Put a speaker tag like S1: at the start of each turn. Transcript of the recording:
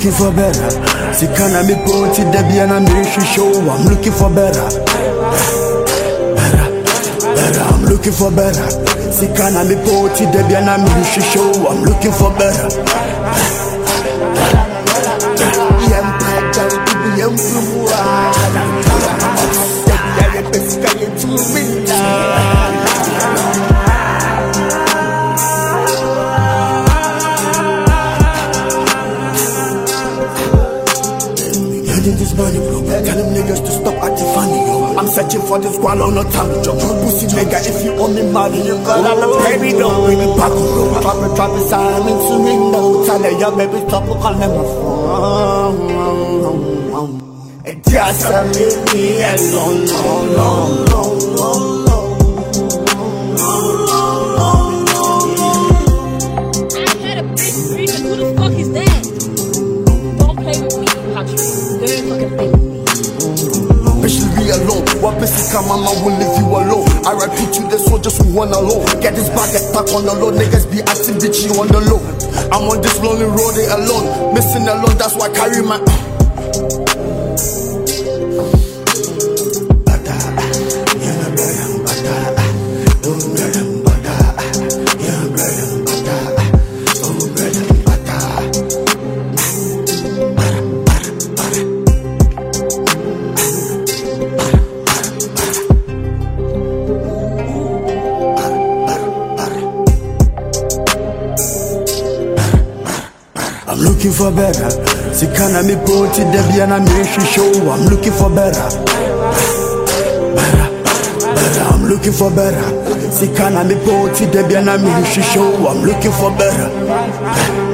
S1: looking for better. See, can I be put it there? And I'm show. I'm looking for better. I'm looking for better. See, can I be put it there? And I'm show. I'm looking for better. This money, bro. Tell them niggas to stop acting funny, yo. I'm searching for this squall on no time, yo. Pussy nigga, if you owe me money, you gotta pay me, don't bring it back, bro. Drop it, sign into me, no. Tell her, your baby, stop calling my phone. And just leave me alone,
S2: I had a big dream, who the fuck is that? Don't play with me, Patrick.
S1: Bitch, leave me alone. What bitch come, mama will leave you alone. I repeat you the soldiers who want alone. Get this back, get back on the low. Niggas be acting bitchy on the low. I'm on this lonely road alone. Missing alone, that's why I carry my I'm looking for better. See, can I be put it there? And I'm show. I'm looking for better. I'm looking for better. See, can I be put it there? And I'm show. I'm looking for better.